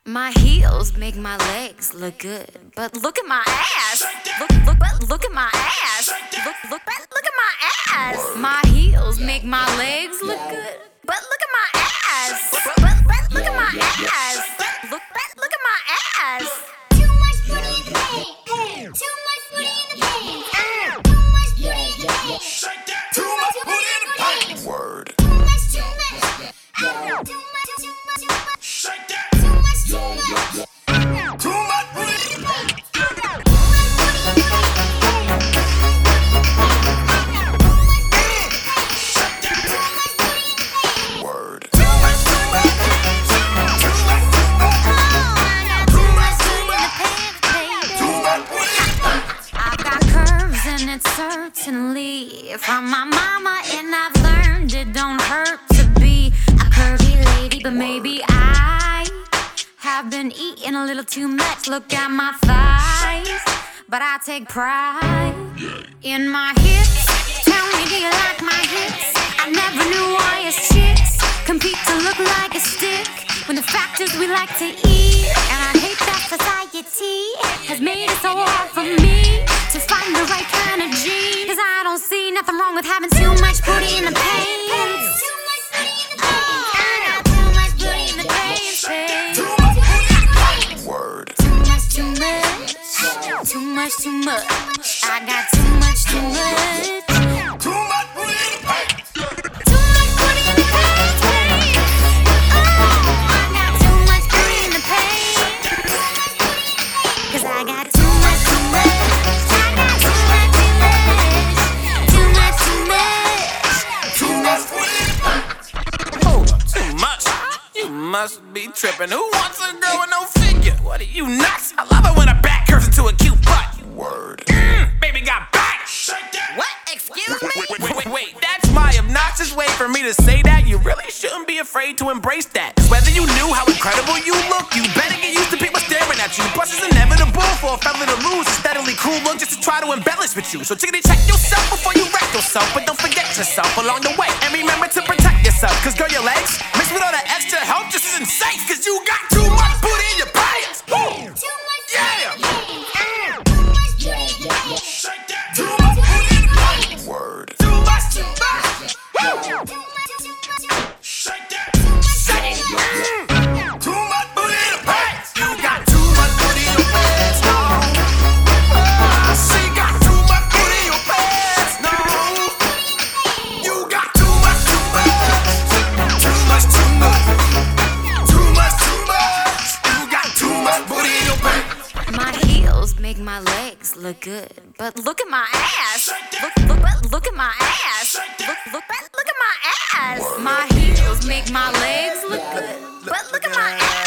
My heels make my legs look good, but look at my ass. Look at my ass. Look at my ass. My heels make my legs look good, but look at my ass. Look at my ass. Look at my ass. Too much booty in the pants. Too much booty in the pants. Too much booty in the pants. Too much booty in the pants. Word. Too much. Too much. Shake that. Too much. Too much. Too much booty in the pants. Word. Too much, too much. Too much, too much. Too much, too much. Too much booty in the pants. I've got curves and it's certainly from my mama, and I've learned it don't hurt to be a curvy lady, but maybe I have been eating a little too much. Look at my thighs, but I take pride in my hips. Tell me, do you like my hips? I never knew why us chicks compete to look like a stick, when the fact is we like to eat. And I hate that society has made it so hard for me to find the right kind of G. Cause I don't see nothing wrong with having too much booty in the pants. Too much booty in the I got too much booty in the pants, babe. Too much booty in the pants. Word. Too much, too much. Too much, too much. I got too much, too much. Too much booty in the pants. Too much booty in the pants, babe. Oh, I got too much booty in the pants. Cause I got too much, too much. I got too much, too much. Too much, too much. Too much booty in the pants. Hold up, too much. You must be tripping. Who wants a girl with no figure? What are you, nuts? I love it when a back curves into a cute butt. Word. Baby got back. Shake that. What? Excuse me? Wait, that's my obnoxious way for me to say that. You really shouldn't be afraid to embrace that. 'Cause whether you knew how incredible you look, you better get used to people staring at you. Plus it's inevitable for a fella to lose a steadily cool look just to try to embellish with you. So chickadee check yourself before you wreck yourself, but don't forget yourself along the way. And remember to protect yourself, 'cause girl, your legs mixed with all the extra help just isn't safe. 'Cause you got too much booty in your pants. Woo! Too much. Yeah! Too much booty in the pants. Shake that. Too much booty in the pants. Word. Too much, too much. Woo! Too much. Shake that. Shake it. Too much booty in the pants. You got too much booty in your pants, no. She got too much booty in your pants, no. You got too much, too much. Too much, too much. Too much, too much. You got too much booty in your pants. My heels make my legs look good, but look at my ass. Look at my ass. Look at my ass. My heels make my legs look good, but look at my ass.